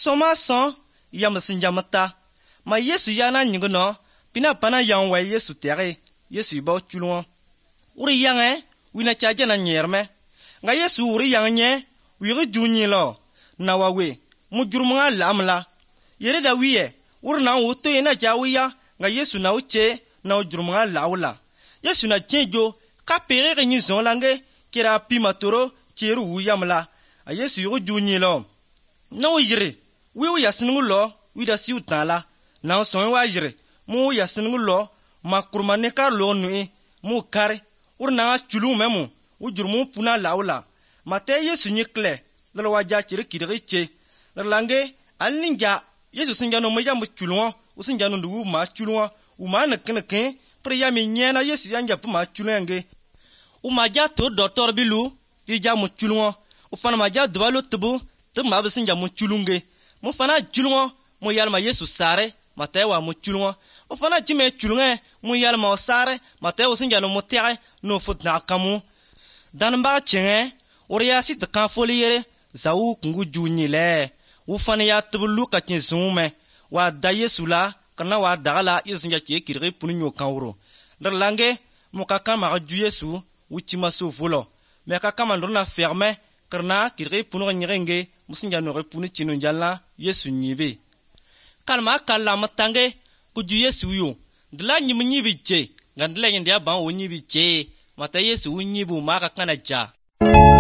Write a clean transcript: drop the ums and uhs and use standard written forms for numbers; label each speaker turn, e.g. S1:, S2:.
S1: soma son yam sinjamata ma Yesu yana nyingno pina pana yang wa Yesu tere Yesu ba chulwa uri yang wina chaje na nyerme nga Yesu uri yang nye wi junyi lo na wawe mujurmunga lamla yere da wiye uri na wuto yana jawiya nga Yesu na uche na ujurmunga laula Yesu na chenjo ka pere nyi zonlange kira pima toro cheru yamla a Yesu yu junyi lo na yire wi yasinu lo wi da si utala na so wa yire mu yasinu lo makurma ne ka lo nu mu kare urna chulu memu ujurmu puna laula mate Yesu nyikle dal waja chiri kidriche lange alninja Yesu sinjano mo yam chuluwa usinjano ndu ma chuluwa uma na kenke priya mi nyena Yesu yanja puma chulenge umaja to doctor bilu yija mu chuluwa ufana maja dwalo tubu tumma bisinja mu chulunge mu fana chuluwa mu yalma Yesu sare matewa mu chuluwa ufana jime chulunge mu yalma sare matewa sinjano mu tere no futna kamu danba chenge oriya sit kan foliyere zawu kungu junyi le ufana ya tubulu ka chin zume wa da Yesu la kana wa dagala yesinja ke kirre punyo kanwro dar lange mu ka kama ju Yesu uchi maso volo me ka kama ndona ferme karna kirre puno nyirenge musinja no repunu chinu njala Yesu nyibe kalma kala matange ku ju Yesu yo dla nyimnyi biche ngandle ndia ban wonyi biche mata Yesu unyibu maka kana ja